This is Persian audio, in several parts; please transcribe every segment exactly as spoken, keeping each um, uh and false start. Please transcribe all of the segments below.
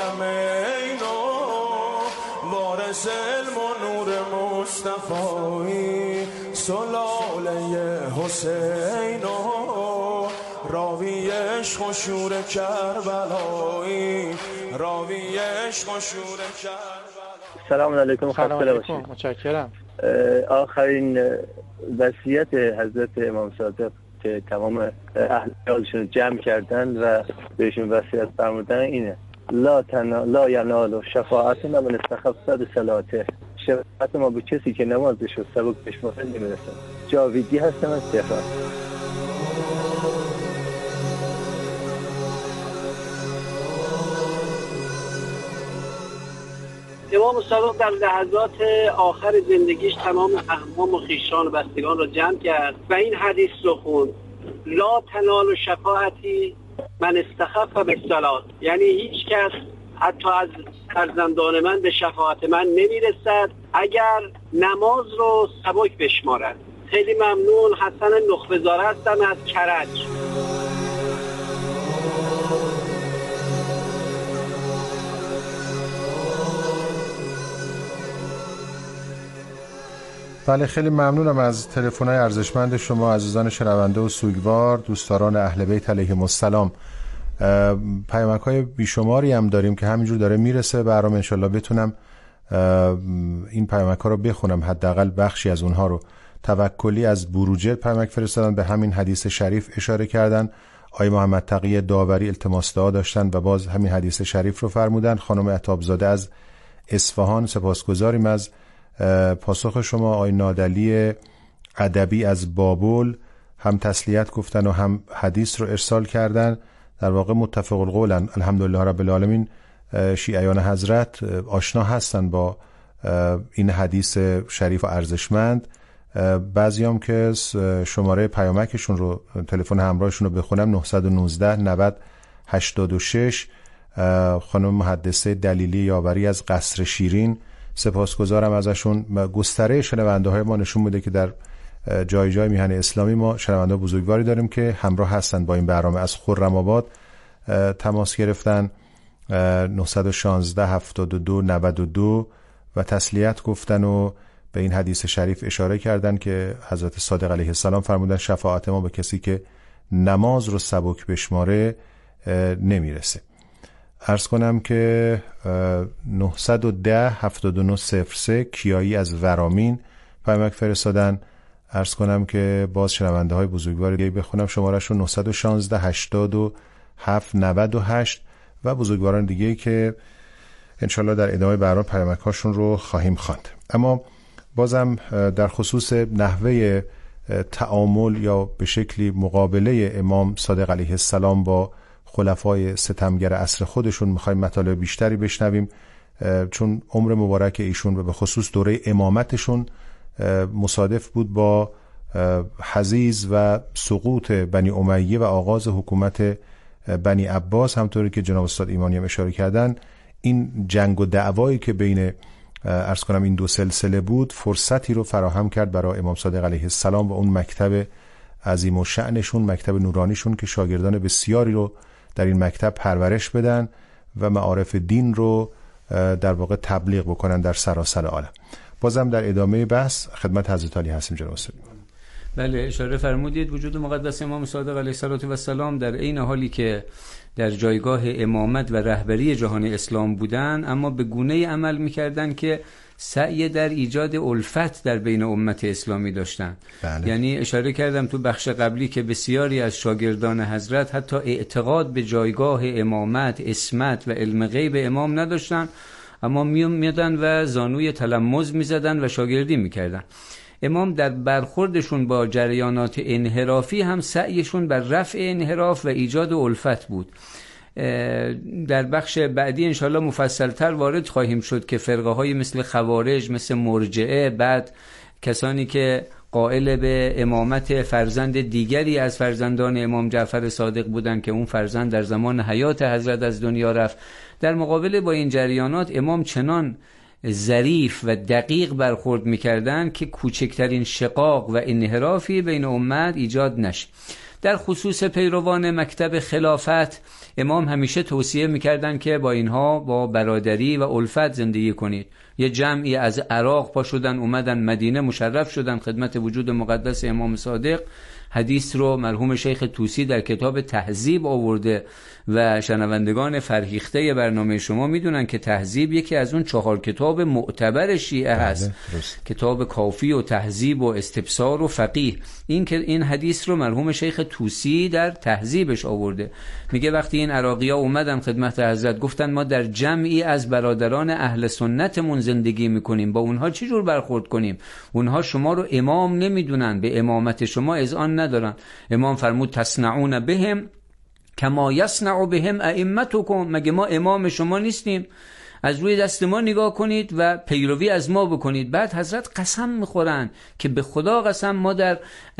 حرمینو وارث علم و نور مصطفی سلاله حسینو راوی عشق و شور کربلایی راوی عشق و شور کربلایی. سلام علیکم. سلام علیکم. متشکرم. آخرین وصیت حضرت امام صادق که تمام اهل بیتشون جمع کردن و بهشون وصیت فرمودن اینه: لا تنا لا ینال شفاعتنا من استخف بصلاته. شفاعت ما به کسی که نمازش رو سبک بشماره نمیرسه. جاویدی هستم از تهران. امام صادق در لحظات آخر زندگیش تمام اقوام و خویشان و بستگان را جمع کرد و این حدیث رو خوند: لا تنال شفاعتی من استخف بالصلاة. یعنی هیچ کس حتی از فرزندان من به شفاعت من نمیرسد اگر نماز رو سبک بشمارد. خیلی ممنون. حسن نخبه‌زاده هستم از کرج. بله، خیلی ممنونم از تلفن‌های ارزشمند شما عزیزان شنونده و سوگوار، دوستداران اهل بیت علیهم السلام. پیامک‌های بیشماری هم داریم که همینجور داره میرسه برام. انشالله بتونم این پیامک‌ها رو بخونم، حداقل بخشی از اونها رو. توکلی از بروجرد پیامک فرستادن، به همین حدیث شریف اشاره کردن. آقای محمد تقی داوری التماس دعا داشتن و باز همین حدیث شریف رو فرمودن. خانم عطابزاده از اصفهان سپاسگزاریم از پاسخ شما. آقای نادلی ادبی از بابل هم تسلیت گفتن و هم حدیث رو ارسال کردن. در واقع متفق القولن، الحمدلله رب العالمین. شیعیان حضرت آشنا هستن با این حدیث شریف و ارزشمند. بعضی هم که شماره پیامکشون رو، تلفن همراهشون رو بخونم: نه یک نه نود هشتاد و شش. خانم محدثه دلیلی یاوری از قصر شیرین سپاسگزارم ازشون. گستره شنونده های ما نشون میده که در جای جای میهن اسلامی ما شنونده بزرگواری داریم که همراه هستن با این برنامه. از خرم آباد تماس گرفتن نه یک شش هفتاد و دو نود و دو و تسلیت گفتن و به این حدیث شریف اشاره کردن که حضرت صادق علیه السلام فرمودن شفاعت ما به کسی که نماز رو سبک بشماره نمیرسه. عرض کنم که نه یک صفر هفتاد و نه صفر سه کیایی از ورامین پیامک فرستادن. عرض کنم که باز شنونده های بزرگواری دیگه بخونم شمارهشون: نه یک شش هشتاد و هفت نود و هشت و بزرگواران دیگه که انشالله در ادامه برنامه پیامک هاشون رو خواهیم خواند. اما بازم در خصوص نحوه تعامل یا به شکلی مقابله امام صادق علیه السلام با خلفای ستمگر عصر خودشون میخوایم مطالب بیشتری بشنویم، چون عمر مبارک ایشون و به خصوص دوره امامتشون مصادف بود با حضیض و سقوط بنی امیه و آغاز حکومت بنی عباس. همطوری که جناب استاد ایمانی هم اشاره کردن، این جنگ و دعوایی که بین عرض کنم این دو سلسله بود فرصتی رو فراهم کرد برای امام صادق علیه السلام و اون مکتب عظیم و شأنشون، مکتب نورانیشون که شاگردان بسیاری رو در این مکتب پرورش بدن و معارف دین رو در واقع تبلیغ بکنن در سراسر عالم. بازم در ادامه بحث خدمت حضرت علی هستیم جناب استاد. بله، اشاره فرمودید وجود مقدس امام صادق علیه السلام در عین حالی که در جایگاه امامت و رهبری جهان اسلام بودن، اما به گونه‌ای عمل می‌کردند که سعی در ایجاد الفت در بین امت اسلامی داشتن. بله. یعنی اشاره کردم تو بخش قبلی که بسیاری از شاگردان حضرت حتی اعتقاد به جایگاه امامت، عصمت و علم غیب امام نداشتن، اما میادن و زانوی تلمذ میزدن و شاگردی میکردن. امام در برخوردشون با جریانات انحرافی هم سعیشون بر رفع انحراف و ایجاد الفت بود. در بخش بعدی انشالله مفصلتر وارد خواهیم شد که فرقه های مثل خوارج، مثل مرجعه، بعد کسانی که قائل به امامت فرزند دیگری از فرزندان امام جعفر صادق بودند که اون فرزند در زمان حیات حضرت از دنیا رفت. در مقابله با این جریانات امام چنان ظریف و دقیق برخورد می‌کردند که کوچکترین شقاق و انحرافی بین امت ایجاد نشه. در خصوص پیروان مکتب خلافت، امام همیشه توصیه میکردن که با اینها با برادری و الفت زندگی کنید. یه جمعی از عراق پا شدن اومدن مدینه، مشرف شدن خدمت وجود مقدس امام صادق. حدیث رو مرحوم شیخ طوسی در کتاب تهذیب آورده و شنوندگان فرهیخته برنامه شما میدونن که تهذیب یکی از اون چهار کتاب معتبر شیعه هست. کتاب کافی و تهذیب و استبصار و فقیه. این که این حدیث رو مرحوم شیخ طوسی در تهذیبش آورده. میگه وقتی این عراقی‌ها اومدن خدمت حضرت گفتن ما در جمعی از برادران اهل سنتمون زندگی میکنیم، با اونها چی جور برخورد کنیم؟ اونها شما رو امام نمیدونن، به امامت شما اذعان ندارن. امام فرمود تصنعون بهم کما یصنع بهم ائمتکم، مگه ما امام شما نیستیم؟ از روی دست ما نگاه کنید و پیروی از ما بکنید. بعد حضرت قسم میخورن که به خدا قسم ما در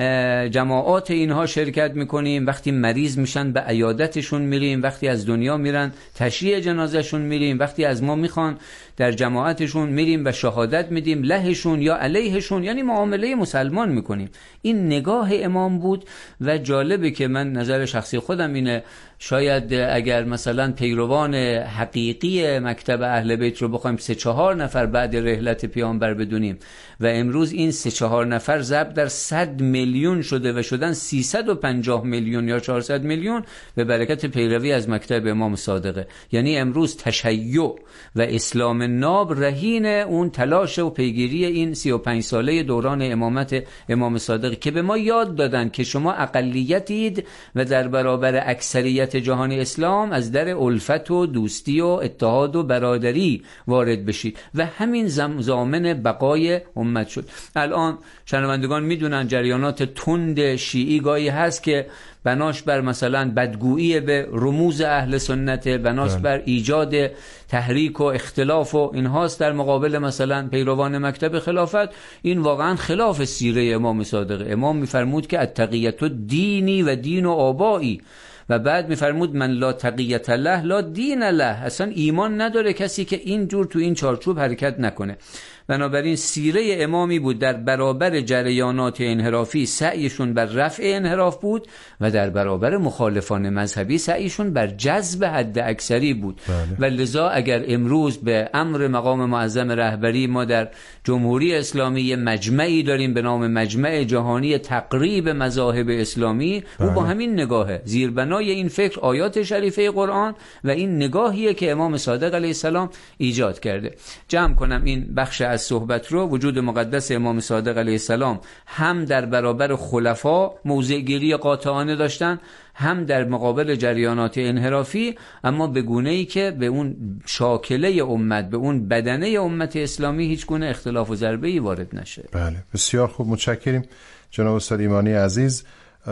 جماعات اینها شرکت میکنیم، وقتی مریض میشن به عیادتشون میریم، وقتی از دنیا میرن تشییع جنازهشون میریم، وقتی از ما میخوان در جماعتشون میریم و شهادت میدیم لهشون یا علیهشون، یعنی معامله مسلمان میکنیم. این نگاه امام بود و جالبه که من نظر شخصی خودم اینه، شاید اگر مثلا پیروان حقیقی مکتب اهل بیت رو بخوایم سه چهار نفر بعد رحلت پیامبر بدونیم و امروز این سه چهار نفر ضرب در صد میلیون شده و شدن سیصد و پنجاه میلیون یا چهارصد میلیون به برکت پیروی از مکتب امام صادقه. یعنی امروز تشیع و اسلام ناب رهین اون تلاش و پیگیری این سی و پنج ساله دوران امامت امام صادق که به ما یاد دادن که شما اقلیتید و در برابر اکثریت جهان اسلام از در الفت و دوستی و اتحاد و برادری وارد بشید و همین ضامن بقای امت شد. الان شنوندگان میدونن جریانات تند شیعی گاهی هست که بناش بر مثلا بدگویی به رموز اهل سنت، بناش بر ایجاد تحریک و اختلاف و اینهاست در مقابل مثلا پیروان مکتب خلافت. این واقعا خلاف سیره امام صادق. امام میفرمود که التقیت دینی و دین و آبایی، و بعد میفرمود من لا تقیت له لا دین له، اصلا ایمان نداره کسی که این جور تو این چارچوب حرکت نکنه. بنابراین سیره امامی بود در برابر جریانات انحرافی سعیشون بر رفع انحراف بود و در برابر مخالفان مذهبی سعیشون بر جذب حد اکثری بود. بله. و لذا اگر امروز به امر مقام معظم رهبری ما در جمهوری اسلامی مجمعی داریم به نام مجمع جهانی تقریب مذاهب اسلامی، بله. او با همین نگاهه، زیربنای این فکر آیات شریفه قرآن و این نگاهیه که امام صادق علیه السلام ایجاد کرده. جمع کنم این بخش از صحبت رو. وجود مقدس امام صادق علیه السلام هم در برابر خلفا موضع‌گیری قاطعانه داشتن، هم در مقابل جریانات انحرافی، اما به گونه‌ای که به اون شاکله امت، به اون بدنه امت اسلامی هیچ گونه اختلاف و ضربه‌ای وارد نشه. بله، بسیار خوب، متشکریم جناب استاد ایمانی عزیز.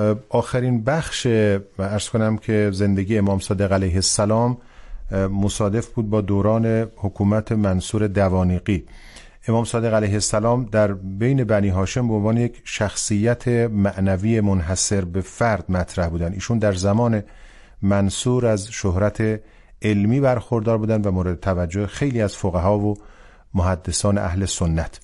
آخرین بخش و عرض کنم که زندگی امام صادق علیه السلام مصادف بود با دوران حکومت منصور دوانیقی. امام صادق علیه السلام در بین بنی هاشم به عنوان یک شخصیت معنوی منحصر به فرد مطرح بودند. ایشون در زمان منصور از شهرت علمی برخوردار بودند و مورد توجه خیلی از فقها و محدثان اهل سنت.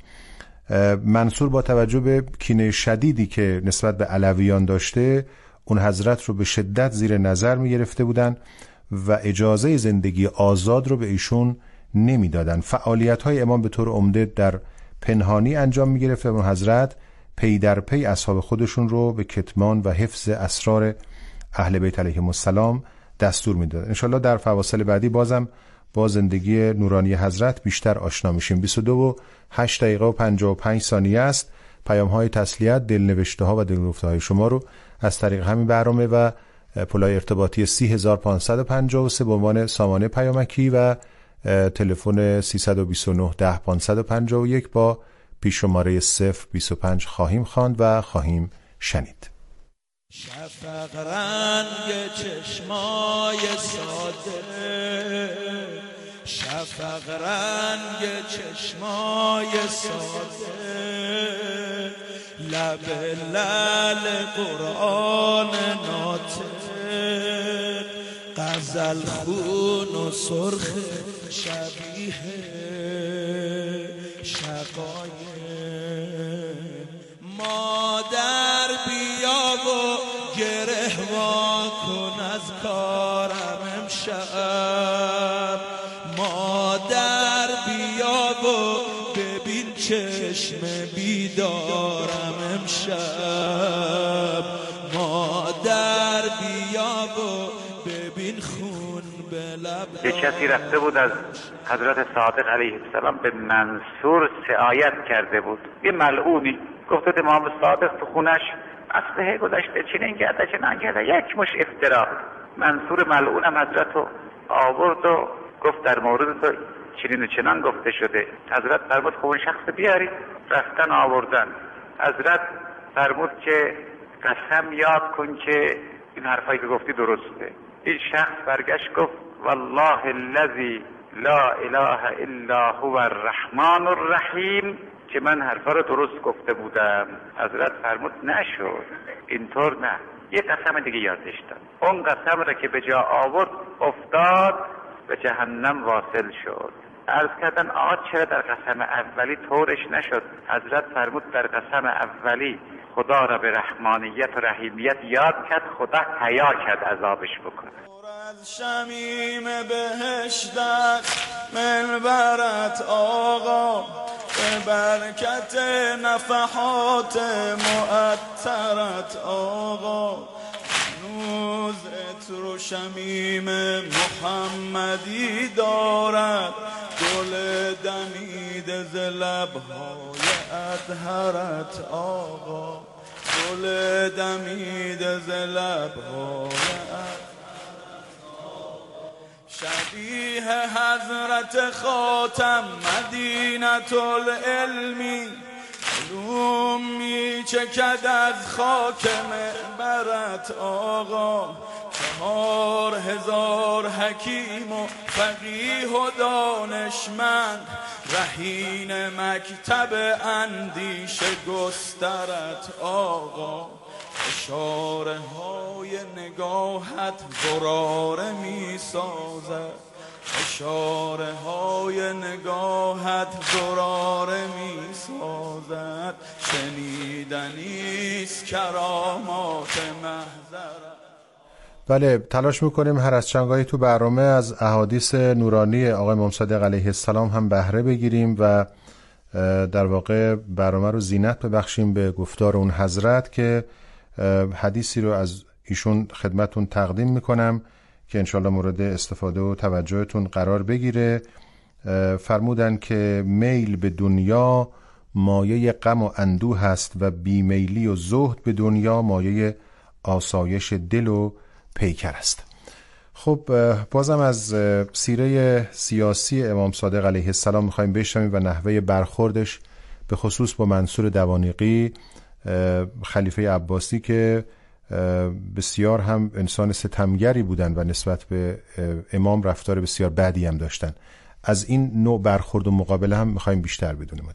منصور با توجه به کینه شدیدی که نسبت به علویان داشته، اون حضرت رو به شدت زیر نظر می گرفته بودند و اجازه زندگی آزاد رو به ایشون نمی دادن. فعالیت های امام به طور عمده در پنهانی انجام می گرفت و حضرت پی در پی اصحاب خودشون رو به کتمان و حفظ اسرار اهل بیت علیهم السلام دستور می دادن. انشالله در فواصل بعدی بازم با زندگی نورانی حضرت بیشتر آشنا میشیم. بیست و دو و هشت دقیقه و پنجاه و پنج ثانیه است. پیام های تسلیت، دلنوشته ها و دلگفته های شما رو از طریق همین برنامه و پلای ارتباطی سی هزار و پانصد و پنجاه و سه به عنوان سامانه پیامکی و تلفن سیصد و بیست و نه ده پانصد و پنجاه و یک با پیش شماره صفر بیست و پنج خواهیم خواند و خواهیم شنید. شفق رنگ چشمای ساده، شفق رنگ چشمای ساده، لب لعل قرآن ناطق، غزل خون و سرخ شبیه شقایق. مادر بیا و گره دارم امشب. مادر بیا و ببین چشم بیدارم امشب. مادر بیا و ببین خون به لب. یه کسی رفته بود از حضرت صادق علیه السلام به منصور سعایت کرده بود، یه ملعونی گفته امام صادق تو خونش اسلحه گذاشته، چنین کرده چنین کرده، یک مش افترا. منصور ملعونم حضرت رو آورد و گفت در مورد تو چنین و چنان گفته شده. حضرت فرمود خب اون شخص بیارید. رفتن آوردن. حضرت فرمود که قسم یاد کن که این حرفایی که گفتی درسته. این شخص برگشت گفت والله الذی لا اله الا هو الرحمن الرحیم که من حرفا رو درست گفته بودم. حضرت فرمود نشد، اینطور نه، یه قسم دیگه یادش داد. اون قسم رو که به جا آورد افتاد به جهنم واصل شد. عرض کردن آقا چرا در قسم اولی طورش نشد؟ حضرت فرمود در قسم اولی خدا را به رحمانیت و رحیمیت یاد کرد، خدا حیا کرد عذابش بکنه. شمیم بهشت منبرت آقا، به برکت نفحات معطرت آقا، هنوز عطر و شمیم محمدی دارد، گل دمیده ز لبهای اطهرت آقا، گل دمیده ز لبهای اطهرت. شبیه حضرت خاتم مدینة العلمی، علوم می چکد از خاک منبرت آقا، چهار هزار حکیم و فقیه و دانشمند، رهین مکتب اندیشه گسترت آقا، اشاره های نگاهت زراره می سازد، اشاره های نگاهت زراره می سازد، شنیدنیست کرامات محضرت. بله، تلاش میکنیم هر از چنگاهی تو برنامه از احادیث نورانی آقای امام صادق علیه السلام هم بهره بگیریم و در واقع برنامه رو زینت ببخشیم به گفتار اون حضرت که حدیثی رو از ایشون خدمتون تقدیم میکنم که انشالله مورد استفاده و توجهتون قرار بگیره. فرمودن که میل به دنیا مایه غم و اندوه هست و بیمیلی و زهد به دنیا مایه آسایش دل و پیکر است. خب بازم از سیره سیاسی امام صادق علیه السلام میخوایم بشنویم و نحوه برخوردش به خصوص با منصور دوانیقی خلیفه عباسی که بسیار هم انسان ستمگری بودن و نسبت به امام رفتار بسیار بدی هم داشتن. از این نوع برخورد و مقابله هم میخوایم بیشتر بدونیم.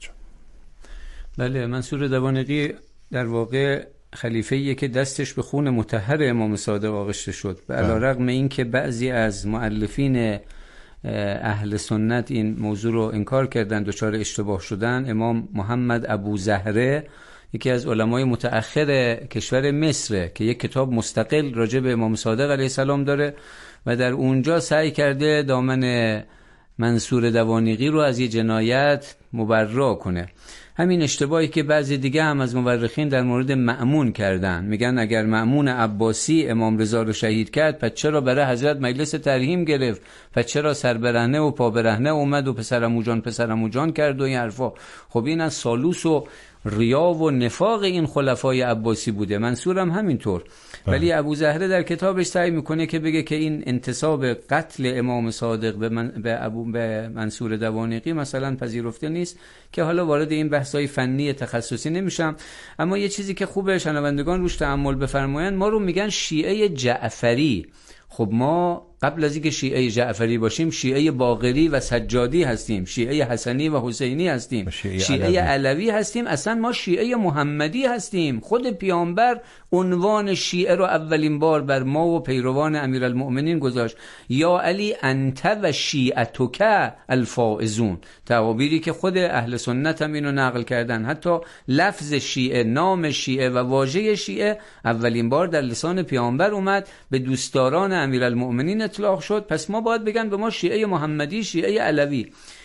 بله، منصور دوانیقی در واقع خلیفه‌ایه که دستش به خون مطهر امام صادق آغشته شد، به علیرغم این که بعضی از مؤلفین اهل سنت این موضوع رو انکار کردن، دچار اشتباه شدن. امام محمد ابو زهره یکی از علمای متأخر کشور مصر که یک کتاب مستقل راجع به امام صادق علیه السلام داره و در اونجا سعی کرده دامن منصور دوانیقی رو از یه جنایت مبرا کنه. همین اشتباهی که بعضی دیگه هم از مورخین در مورد مأمون کردن، میگن اگر مأمون عباسی امام رضا رو شهید کرد پس چرا برای حضرت مجلس ترحیم گرفت، پس چرا سر برهنه و پا برهنه اومد و پسرمو جان پسرمو جان کرد و این حرفا. خب این از سالوس و ریا و نفاق این خلفای عباسی بوده. منصور هم همینطور. ولی ابو زهره در کتابش سعی میکنه که بگه که این انتساب قتل امام صادق به, من به, ابو به منصور دوانیقی مثلا پذیرفته نیست، که حالا وارد این بحث‌های فنی تخصصی نمیشم. اما یه چیزی که خوبه شنوندگان روش تأمل بفرمایند، ما رو میگن شیعه جعفری. خب ما قبل از اینکه شیعه جعفری باشیم شیعه باقری و سجادی هستیم، شیعه حسنی و حسینی هستیم، شیعه, شیعه علوی هستیم، اصلا ما شیعه محمدی هستیم. خود پیامبر عنوان شیعه رو اولین بار بر ما و پیروان امیرالمؤمنین گذاشت، یا علی انت و شیعتک الفائزون، تعابیری که خود اهل سنت هم اینو نقل کردن. حتی لفظ شیعه، نام شیعه و واژه شیعه اولین بار در لسان پیامبر اومد، به دوستداران امیرالمؤمنین اطلاق شد. پس ما باید بگن به ما شیعه محمدی، شیعه علوی.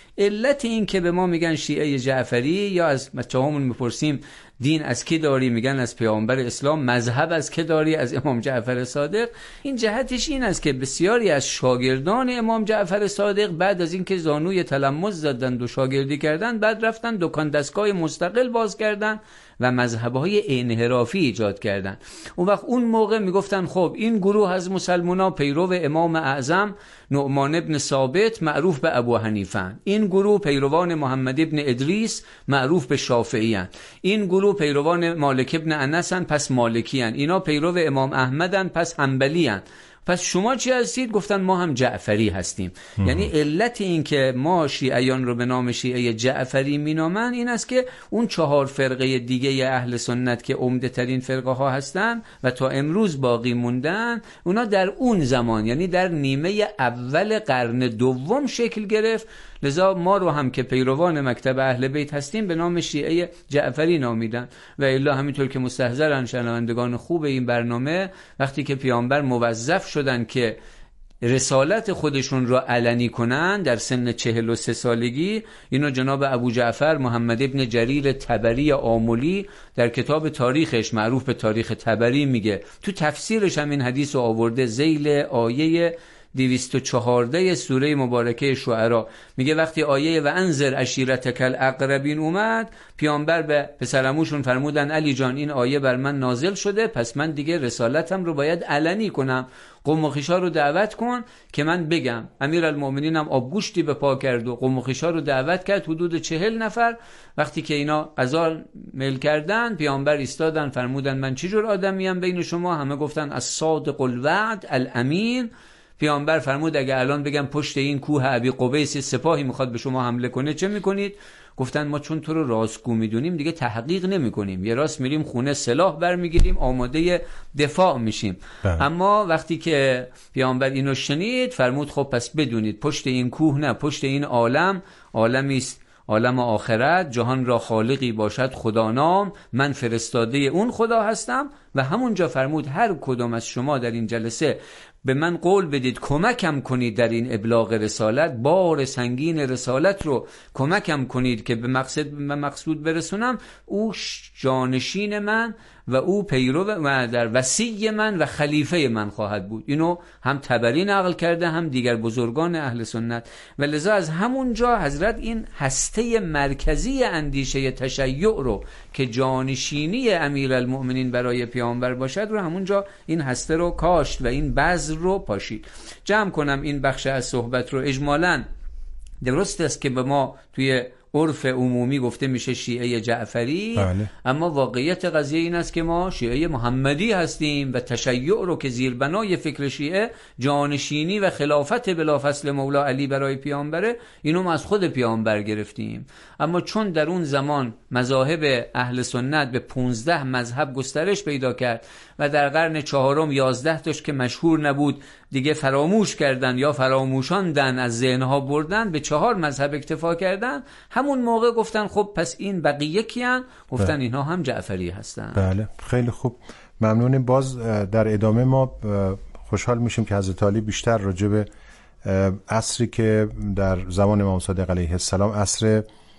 علت این که به ما میگن شیعه جعفری، یا از بچه‌هامون میپرسیم دین از کی داری، میگن از پیامبر اسلام. مذهب از کی داری؟ از امام جعفر صادق. این جهتش این است که بسیاری از شاگردان امام جعفر صادق بعد از اینکه زانوی تلمذ زدند و شاگردی کردن، بعد رفتن دکان دستگاه مستقل باز کردن و مذهب‌های انحرافی ایجاد کردن. اون وقت اون موقع میگفتن خب این گروه از مسلمان‌ها پیرو امام اعظم نعمان ابن ثابت معروف به ابو حنیفه، این گروه پیروان محمد ابن ادریس معروف به شافعی هستند، این گروه پیروان مالک ابن انس پس مالکی هستند، اینا پیرو امام احمدن پس حنبلی هستند. پس شما چی هستید؟ گفتن ما هم جعفری هستیم. مم. یعنی علت این که ما شیعیان رو به نام شیعه جعفری مینامن این است که اون چهار فرقه دیگه اهل سنت که عمده ترین فرقه ها هستن و تا امروز باقی موندن، اونا در اون زمان یعنی در نیمه اول قرن دوم شکل گرفت. لذا ما رو هم که پیروان مکتب اهل بیت هستیم به نام شیعه جعفری نامیدن. و الا همینطور که مستحضرن شنوندگان خوب این برنامه، وقتی که پیامبر موظف شدن که رسالت خودشون را علنی کنن در سن چهل و سه سالگی، اینو جناب ابو جعفر محمد ابن جریر طبری آملی در کتاب تاریخش معروف به تاریخ طبری میگه، تو تفسیرش هم این حدیث رو آورده ذیل آیه دویست و چهارده سوره مبارکه شعرا. میگه وقتی آیه و انذر عشیرتک الاقربین اومد، پیامبر به پسرعموشون فرمودن علی جان این آیه بر من نازل شده، پس من دیگه رسالتم رو باید علنی کنم، قوم و خویشا رو دعوت کن که من بگم. امیرالمؤمنین هم آبگوشتی به پا کرد و قوم و خویشا رو دعوت کرد، حدود چهل نفر. وقتی که اینا غذا میل کردن، پیامبر ایستادن فرمودن من چه جور آدمیم بین شما؟ همه گفتن الصادق الوعد الامین. پیامبر فرمود اگه الان بگم پشت این کوه ابی قبیس سپاهی میخواد به شما حمله کنه چه میکنید؟ گفتن ما چون تو رو راستگو میدونیم دیگه تحقیق نمیکنیم، یه راست میریم خونه سلاح برمیگیریم آماده دفاع میشیم. ده. اما وقتی که پیامبر اینو شنید فرمود خب پس بدونید پشت این کوه نه، پشت این عالم عالمی است، عالم آخرت، جهان را خالقی باشد خدا نام، من فرستاده اون خدا هستم. و همونجا فرمود هر کدوم از شما در این جلسه به من قول بدید کمکم کنید در این ابلاغ رسالت، بار سنگین رسالت رو کمکم کنید که به مقصد به مقصود برسونم، او جانشین من و او پیرو و در وصی من و خلیفه من خواهد بود. اینو هم طبری نقل کرده هم دیگر بزرگان اهل سنت. و لذا از همونجا حضرت این هسته مرکزی اندیشه تشیع رو که جانشینی امیرالمؤمنین برای پیامبر باشد رو همونجا این هسته رو کاشت و این بذر رو پاشید. جمع کنم این بخش از صحبت رو. اجمالاً درست است که به ما توی عرف عمومی گفته میشه شیعه جعفری، بله. اما واقعیت قضیه این است که ما شیعه محمدی هستیم و تشیع رو که زیربنای فکر شیعه جانشینی و خلافت بلافاصله مولا علی برای پیامبره، اینو ما از خود پیامبر گرفتیم. اما چون در اون زمان مذاهب اهل سنت به پونزده مذهب گسترش پیدا کرد و در قرن چهارم یازده تاش که مشهور نبود دیگه فراموش کردن یا فراموشاندن، از ذهنها بردن، به چهار مذهب اکتفا کردن. همون موقع گفتن خب پس این بقیه کیان؟ گفتن بله. اینها هم جعفری هستن. بله خیلی خوب، ممنونیم. باز در ادامه ما خوشحال میشیم که حضرت علی بیشتر راجع به عصری که در زمان امام صادق علیه السلام عصر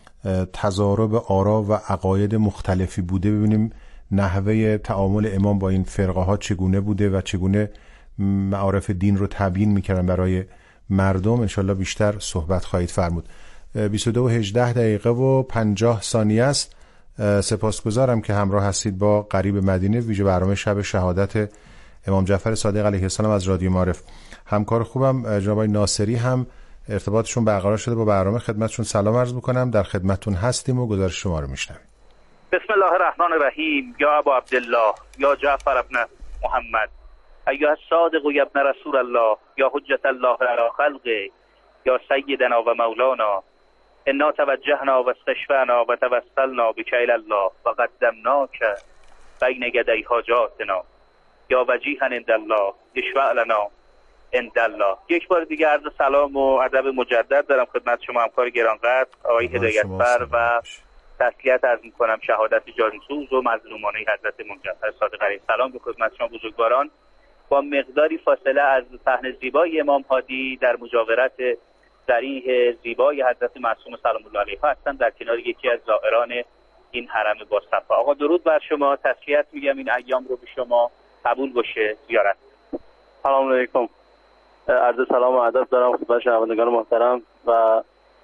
تضارب آرا و عقاید مختلفی بوده، ببینیم نحوه تعامل امام با این فرقه ها چگونه بوده و چگونه معارف دین رو تبیین میکردن برای مردم. انشالله بیشتر صحبت خواهید فرمود. بیست و دو و هجده دقیقه و پنجاه ثانیه است. سپاسگزارم که همراه هستید با قریب مدینه، ویژه برنامه شب شهادت امام جعفر صادق علیه السلام از رادیو معارف. همکار خوبم جناب ناصری هم ارتباطشون برقرار شده با برنامه. خدمتشون سلام عرض میکنم، در خدمتتون هستیم و گزارش شما رو میشنویم. بسم الله الرحمن الرحیم. یا ابا عبدالله یا جعفر ابن محمد ایها الصادق یا ابن رسول الله یا حجت الله علی خلقه یا سیدنا و مولانا انا توجهنا و استشفعنا و توسلنا بک الی الله و قدمناک بین یدی حاجاتنا یا وجیها عند الله اشفع لنا عند الله. یک بار دیگه عرض سلام و ادب مجدد دارم خدمت شما همکار گرانقدر آقای هدایتفر و تسلیت عرض می‌کنم شهادت جانسوز و مظلومانه حضرت مجدد صادق علیه السلام به خدمت شما بزرگواران. با مقداری فاصله از صحن زیبای امام هادی در مجاورت صریح زیبای حضرت معصوم سلام الله علیه هستم در کنار یکی از زائران این حرم با صفا. آقا درود بر شما، تسلیت میگم این ایام رو به شما قبول باشه زیارت. سلام علیکم، عرض سلام و ادب دارم خدمت شنوندگان محترم و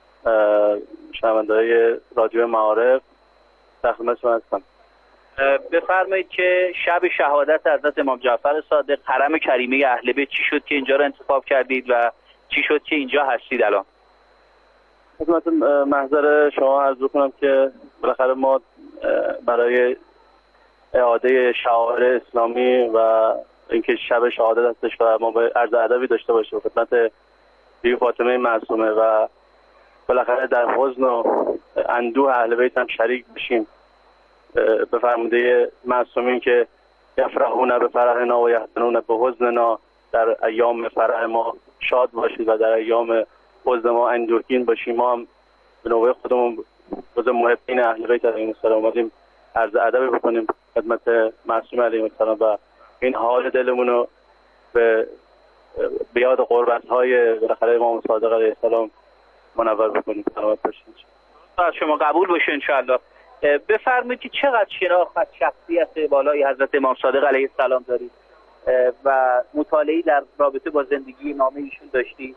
شنونده‌های رادیو معارف. در خدمت شما هستم. بفرمایید که شب شهادت حضرت امام جعفر صادق حرم کریمه اهل بیت چی شد که اینجا رو انتخاب کردید و چی شد که اینجا هستید الان؟ خدمت محضر شما عرض کنم که بالاخره ما برای اعاده شعائر اسلامی و اینکه شب شهادت هستش و ما به عرض ادبی داشته باشیم خدمت بیبی فاطمه معصومه و بالاخره در حزن و اندوه اهل بیت هم شریک بشیم به فرموده معصومین که یفرحون به فرحنا و یحزنون به حزننا، در ایام فرح ما شاد باشید و در ایام حزن ما اندوهگین باشیم. ما هم به نوبه خودمون جز محبین اهل بیت علیهم السلام اومدیم عرض ادب بکنیم خدمت معصوم علیهم السلام و این حال دلمون رو به به یاد قربت‌های بالاخره امام صادق علیه السلام منور بکنیم. سلامت باشید. از شما قبول باشه ان شاء الله. بفرمایید که چقدر شناخت از شخصیت بالای حضرت امام صادق علیه السلام دارید و مطالعه‌ای در رابطه با زندگی نامه ایشون داشتید؟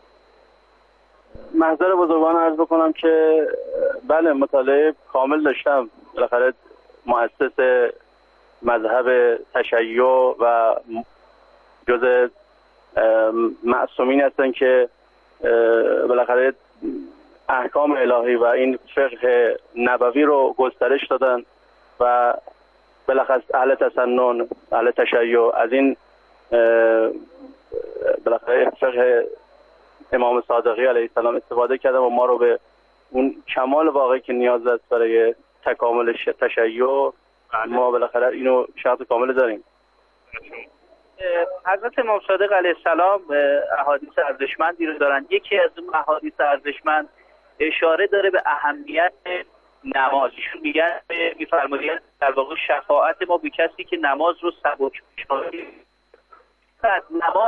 محضر بزرگواران عرض بکنم که بله مطالعه کامل داشتم. بالاخره مؤسس مذهب تشیع و جز معصومین هستن که بالاخره احکام الهی و این فقه نبوی رو گسترش دادن و بالاخره اهل تسنن اهل تشیع از این بالاخره فقه امام صادقی علیه السلام استفاده کردن و ما رو به اون کمال واقعی که نیاز است برای تکامل تشیع ما بالاخره اینو شرط کامل داریم. حضرت امام صادق علیه السلام احادیث ارزشمندی رو دارن. یکی از اون احادیث ارزشمند اشاره داره به اهمیت نماز. ایشون میگن میفرمایند در واقع شفاعت ما به کسی که نماز رو سبک بشماره. نماز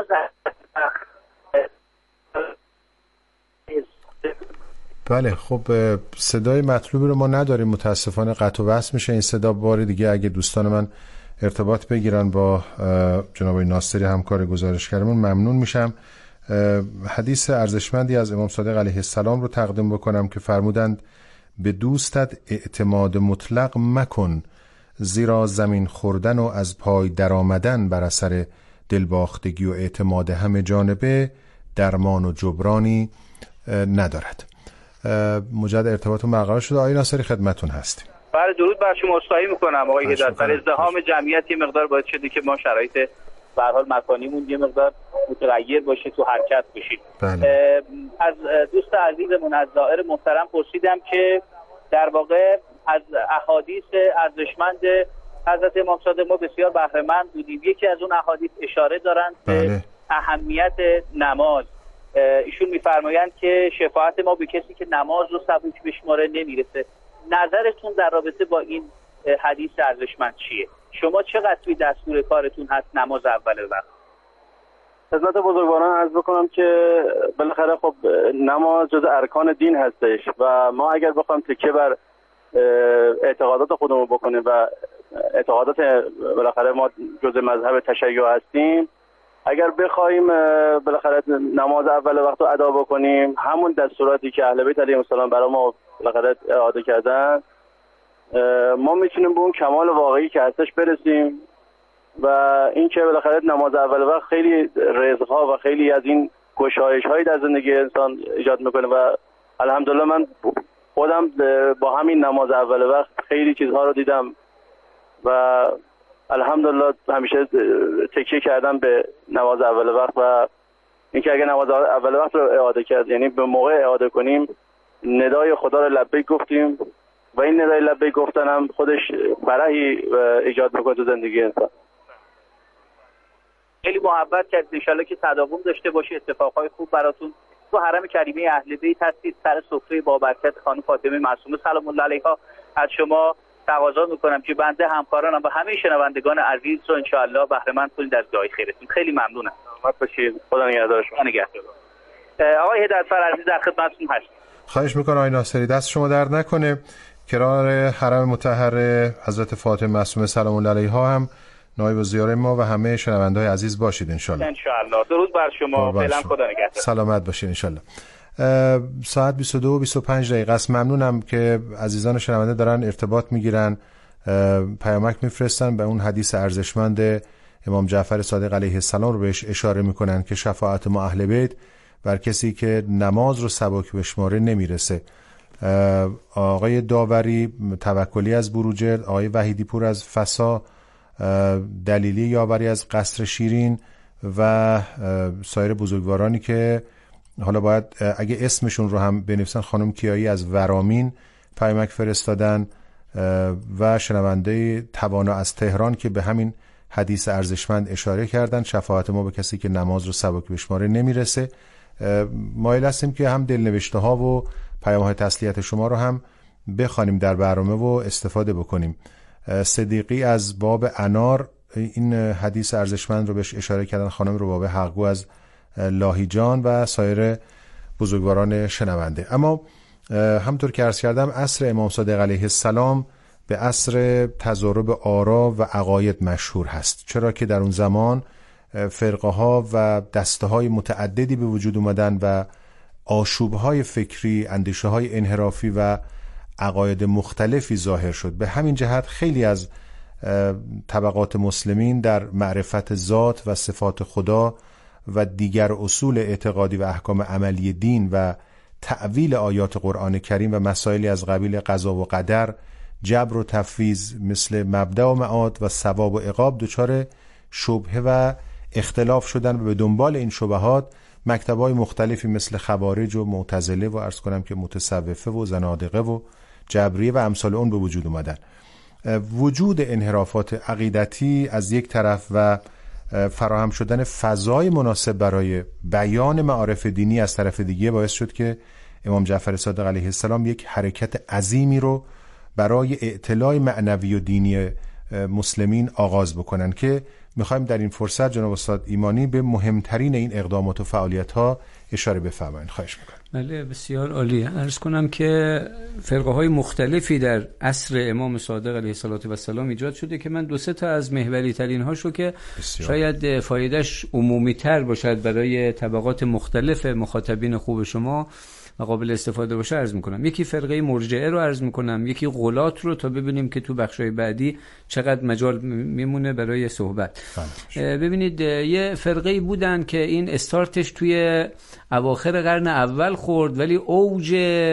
بله خب صدای مطلوبی رو ما نداریم متاسفانه، قطع و وصل میشه این صدا. باری دیگه اگه دوستان من ارتباط بگیرن با جناب ناصری همکار گزارشگرمون ممنون میشم. حدیث ارزشمندی از امام صادق علیه السلام رو تقدیم بکنم که فرمودند به دوستت اعتماد مطلق مکن، زیرا زمین خوردن و از پای در آمدن بر اثر دلباختگی و اعتماد همه جانبه درمان و جبرانی ندارد. مجدد ارتباطون برقرار شده. آقای ناصری خدمتون هستیم. بله درود بر شما. عذرخواهی میکنم آقای هدایت، در ازدحام جمعیت یه مقدار باعث شده که ما شرایط به هر حال مکانیمون یه مقدار متغیر باشه، تو حرکت بشید. بله. از دوست عزیزمون از زائر محترم پرسیدم که در واقع از احادیث ارزشمند حضرت امام صادق ما بسیار بهره مند بودیم. یکی از اون احادیث اشاره دارند بله. به اهمیت نماز. ایشون میفرمایند که شفاعت ما به کسی که نماز رو سبک بشماره نمیرسه. نظرتون در رابطه با این حدیث ارزشمند چیه؟ شما چقدر توی دستور کارتون هست نماز اول وقت؟ خدمت بزرگواران عرض بکنم که بالاخره خب نماز جز ارکان دین هستش و ما اگر بخوایم تکیه بر اعتقادات خودمون بکنیم و اعتقادات بالاخره ما جز مذهب تشیع هستیم، اگر بخوایم بالاخره نماز اول وقت رو ادا بکنیم همون دستوراتی که اهل بیت علیهم السلام برای ما بالاخره اعاده کردن، ما میتونیم به اون کمال واقعی که هستش برسیم و این که بالاخره نماز اول وقت خیلی رزق‌ها و خیلی از این گشایش‌هایی در زندگی انسان ایجاد میکنه و الحمدلله من خودم با همین نماز اول وقت خیلی چیزها رو دیدم و الحمدلله همیشه تکیه کردم به نماز اول وقت و اینکه اگه نماز اول وقت رو اعاده کرد، یعنی به موقع اعاده کنیم، ندای خدا رو لبیک گفتیم و این ندای لبیک گفتن هم خودش فرحی ایجاد میکنه تو زندگی انسان. خیلی محبت کرد، انشالله که تداوم داشته باشه، اتفاقای خوب براتون تو حرم کریمه اهل بیت هستید. سر سفره با برکت خانم فاطمه معصومه سلام الله علیها از شما تقاضا میکنم که بنده همکارانم و همه شنوندگان عزیز رو انشالله بهره مند کنید از دعای خیرتون. خیلی ممنونم. سلامت باشید. خدا نگهدار شما. نگهدار. آقای هدایتفر عزیز در خدمتتون هستم. خواهش میکنم آقای ناصری، دست شما درد نکنه. کنار حرم مطهر حضرت فاطمه معصومه سلام الله علیها هم نایب الزیاره ما و همه شنونده‌های عزیز باشید انشالله. انشالله. درود بر شما. فعلا خدا نگهدار. سلامت باشید انشالله. ساعت بیست و دو و بیست و پنج دقیقه است. ممنونم که عزیزان شنونده دارن ارتباط میگیرن، پیامک میفرستن به اون حدیث ارزشمند امام جعفر صادق علیه السلام رو بهش اشاره میکنن که شفاعت ما اهل بیت بر کسی که نماز رو سبک بشماره نمیرسه. آقای داوری توکلی از بروجرد، آقای وحیدی پور از فسا، دلیلی یاوری از قصر شیرین و سایر بزرگوارانی که حالا باید اگه اسمشون رو هم بنویسن، خانم کیایی از ورامین پیامک فرستادن و شنونده توانا از تهران که به همین حدیث ارزشمند اشاره کردن، شفاعت ما به کسی که نماز رو سبک بشماره نمیرسه. مایل هستیم که هم دلنوشته ها و پیام های تسلیت شما رو هم بخوانیم در برنامه و استفاده بکنیم. صدیقی از باب انار این حدیث ارزشمند رو بهش اشاره کردن، خانم رباب حقگو از لاهیجان و سایر بزرگواران شنونده. اما همطور که عرض کردم عصر امام صادق علیه السلام به عصر تضارب آرا و عقاید مشهور هست، چرا که در اون زمان فرقه ها و دسته های متعددی به وجود اومدن و آشوب های فکری، اندیشه های انحرافی و عقاید مختلفی ظاهر شد. به همین جهت خیلی از طبقات مسلمین در معرفت ذات و صفات خدا و دیگر اصول اعتقادی و احکام عملی دین و تأویل آیات قرآن کریم و مسائلی از قبیل قضا و قدر، جبر و تفویض مثل مبدأ و معاد و ثواب و عقاب دچار شبهه و اختلاف شدن و به دنبال این شبهات مکتب‌های مختلفی مثل خوارج و معتزله و عرض کنم که متصوفه و زنادقه و جبریه و امثال اون به وجود اومدن. وجود انحرافات عقیدتی از یک طرف و فراهم شدن فضای مناسب برای بیان معارف دینی از طرف دیگه باعث شد که امام جعفر صادق علیه السلام یک حرکت عظیمی رو برای اطلاع معنوی و دینی مسلمین آغاز بکنن که میخوایم در این فرصت جناب استاد ایمانی به مهمترین این اقدامات و فعالیت‌ها اشاره بفرمایید. خواهش میکنم. بله بسیار عالی. عرض کنم که فرقه های مختلفی در عصر امام صادق علیه السلام ایجاد شده که من دو سه تا از محوری ترین هاشو که بسیار. شاید فایدهش عمومی تر باشد برای طبقات مختلف مخاطبین خوب شما و قابل استفاده باشه عرض میکنم. یکی فرقه مرجعه رو عرض میکنم، یکی غلات رو، تا ببینیم که تو بخشای بعدی چقدر مجال میمونه برای صحبت. ببینید یه فرقه بودن که این استارتش توی اواخر قرن اول خورد، ولی اوج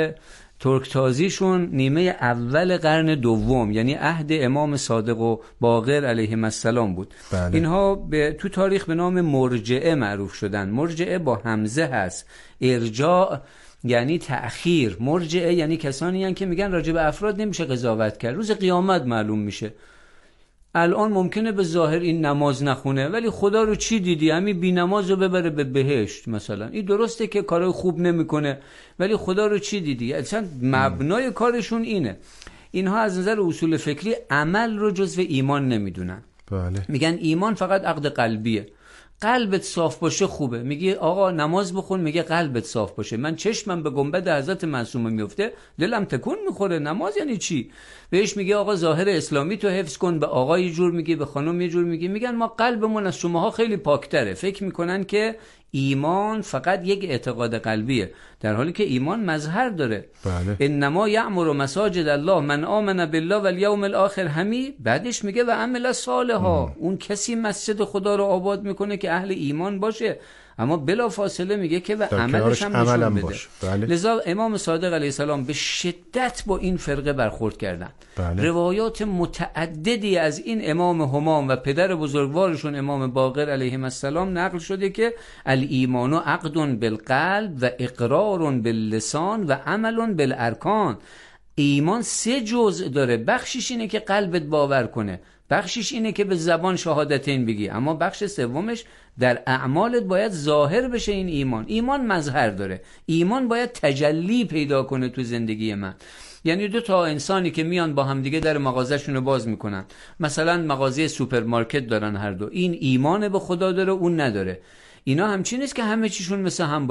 ترکتازیشون نیمه اول قرن دوم، یعنی عهد امام صادق و باقر علیهم السلام بود. بله. اینها به تو تاریخ به نام مرجعه معروف شدن. مرجعه با همزه هست، ارجاع یعنی تأخیر، مرجعه یعنی کسانی هستند که میگن راجع به افراد نمیشه قضاوت کرد، روز قیامت معلوم میشه. الان ممکنه به ظاهر این نماز نخونه ولی خدا رو چی دیدی؟ همین بی نماز رو ببره به بهشت مثلا. این درسته که کارای خوب نمیکنه ولی خدا رو چی دیدی؟ اصلا مبنای کارشون اینه. اینها از نظر اصول فکری عمل رو جزو ایمان نمیدونن. بله. میگن ایمان فقط عقد قلبیه. قلبت صاف باشه خوبه. میگه آقا نماز بخون، میگه قلبت صاف باشه. من چشمم به گنبد حضرت معصومه میفته دلم تکون میخوره. نماز یعنی چی؟ بهش میگه آقا ظاهر اسلامی تو حفظ کن، به آقا یه جور میگه، به خانم یه جور میگه. میگن ما قلبمون از شماها خیلی پاکتره. فکر میکنن که ایمان فقط یک اعتقاد قلبیه، در حالی که ایمان مظهر داره. بله. انما یعمر مساجد الله من آمن بالله والیوم الاخر. همی بعدش میگه و عمل صالحا. اون کسی مسجد خدا رو آباد میکنه که اهل ایمان باشه. اما بلا فاصله میگه که و عملش هم نشون بده. بله. لذا امام صادق علیه السلام به شدت با این فرقه برخورد کردن. بله. روایات متعددی از این امام همام و پدر بزرگوارشون امام باقر علیه السلام نقل شده که الایمان عقد بالقلب و اقرار باللسان و عمل بالارکان. ایمان سه جزء داره، بخشش اینه که قلبت باور کنه، بخشش اینه که به زبان شهادتین بگی، اما بخش سومش در اعمالت باید ظاهر بشه. این ایمان ایمان مظهر داره، ایمان باید تجلی پیدا کنه تو زندگی من. یعنی دو تا انسانی که میان با هم دیگه در مغازه‌شون رو باز میکنن، مثلا مغازه سوپرمارکت دارن هر دو، این ایمان به خدا داره اون نداره، اینا همچین نیست که همه چیشون مثل هم